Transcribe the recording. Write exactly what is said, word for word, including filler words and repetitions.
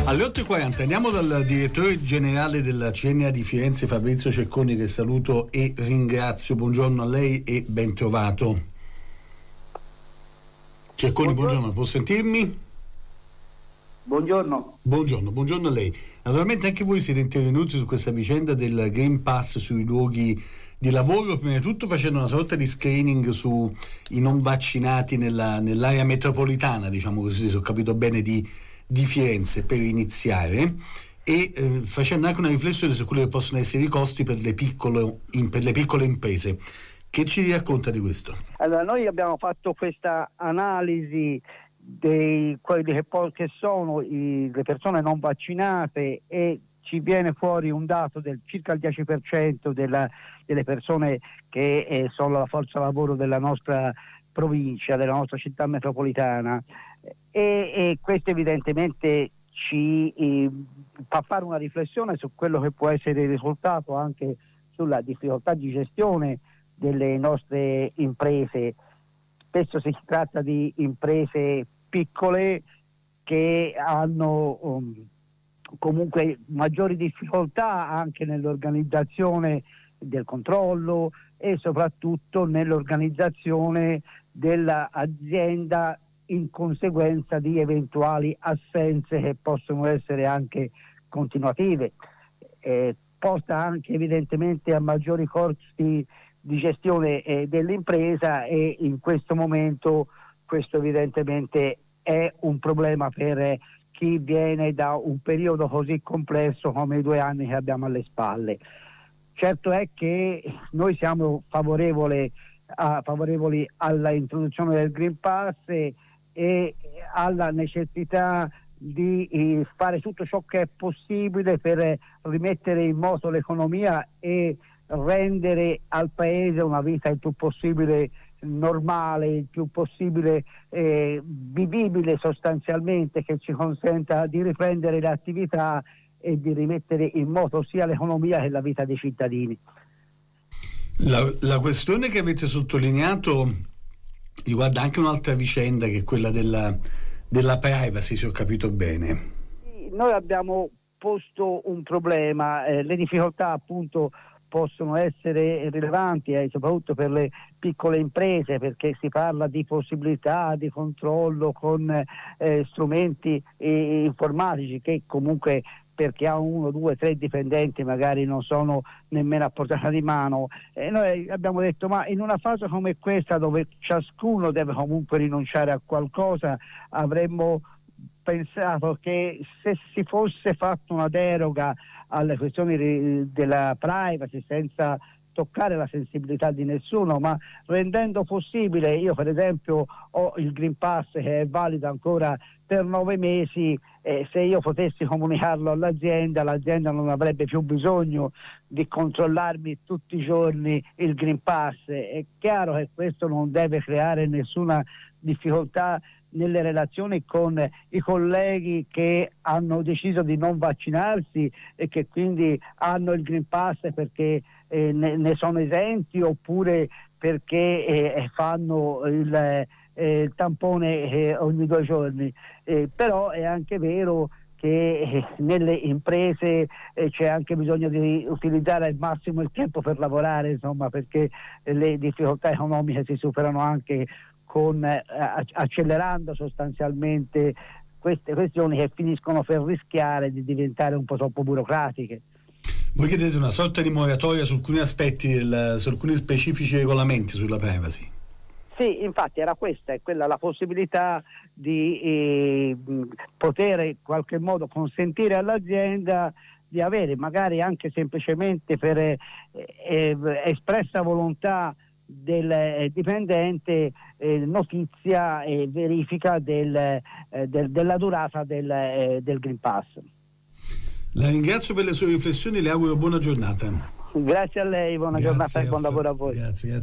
Alle otto e quaranta andiamo dal direttore generale della C N A di Firenze, Fabrizio Cecconi, che saluto e ringrazio. Buongiorno a lei e ben trovato. Cecconi, buongiorno, buongiorno. Può sentirmi? Buongiorno. Buongiorno, buongiorno a lei. Naturalmente anche voi siete intervenuti su questa vicenda del Green Pass sui luoghi di lavoro, prima di tutto facendo una sorta di screening sui non vaccinati nella, nell'area metropolitana, diciamo così, se ho capito bene, di, di Firenze, per iniziare, e eh, facendo anche una riflessione su quelli che possono essere i costi per le piccole, in, per le piccole imprese. Che ci racconta di questo? Allora, noi abbiamo fatto questa analisi dei quelli che, poi, che sono i, le persone non vaccinate, e ci viene fuori un dato del circa il dieci per cento della, delle persone che eh, sono la forza lavoro della nostra provincia, della nostra città metropolitana, e, e questo evidentemente ci eh, fa fare una riflessione su quello che può essere il risultato anche sulla difficoltà di gestione delle nostre imprese. Spesso si tratta di imprese piccole che hanno um, comunque maggiori difficoltà anche nell'organizzazione del controllo e soprattutto nell'organizzazione dell'azienda in conseguenza di eventuali assenze che possono essere anche continuative. Eh, porta anche evidentemente a maggiori costi di gestione eh, dell'impresa, e in questo momento questo evidentemente è un problema per chi viene da un periodo così complesso come i due anni che abbiamo alle spalle. Certo è che noi siamo favorevoli, a, favorevoli alla introduzione del Green Pass e, e alla necessità di eh, fare tutto ciò che è possibile per rimettere in moto l'economia e rendere al paese una vita il più possibile normale, il più possibile eh, vivibile sostanzialmente, che ci consenta di riprendere le attività e di rimettere in moto sia l'economia che la vita dei cittadini. La, la questione che avete sottolineato riguarda anche un'altra vicenda, che è quella della, della privacy, se ho capito bene. Sì, noi abbiamo posto un problema, eh, le difficoltà appunto possono essere rilevanti eh, soprattutto per le piccole imprese, perché si parla di possibilità di controllo con eh, strumenti eh, informatici che comunque, perché ha uno, due, tre dipendenti, magari non sono nemmeno a portata di mano. E noi abbiamo detto, ma in una fase come questa, dove ciascuno deve comunque rinunciare a qualcosa, avremmo pensato che se si fosse fatto una deroga alle questioni della privacy, senza toccare la sensibilità di nessuno, ma rendendo possibile, io per esempio ho il Green Pass che è valido ancora per nove mesi, e se io potessi comunicarlo all'azienda, l'azienda non avrebbe più bisogno di controllarmi tutti i giorni il Green Pass. È chiaro che questo non deve creare nessuna difficoltà nelle relazioni con i colleghi che hanno deciso di non vaccinarsi e che quindi hanno il Green Pass perché eh, ne, ne sono esenti, oppure perché eh, fanno il, eh, il tampone eh, ogni due giorni. Eh, però è anche vero che eh, nelle imprese eh, c'è anche bisogno di utilizzare al massimo il tempo per lavorare, insomma, perché eh, le difficoltà economiche si superano anche con eh, accelerando sostanzialmente queste questioni che finiscono per rischiare di diventare un po' troppo burocratiche. Voi chiedete una sorta di moratoria su alcuni aspetti, del, su alcuni specifici regolamenti sulla privacy? Sì, infatti era questa, è quella la possibilità di eh, poter in qualche modo consentire all'azienda di avere, magari anche semplicemente per eh, eh, espressa volontà del eh, dipendente, eh, notizia e verifica del, eh, del, della durata del, eh, del Green Pass. La ringrazio per le sue riflessioni e le auguro buona giornata. Grazie a lei, buona Grazie, giornata e buon lavoro a voi. Grazie, grazie.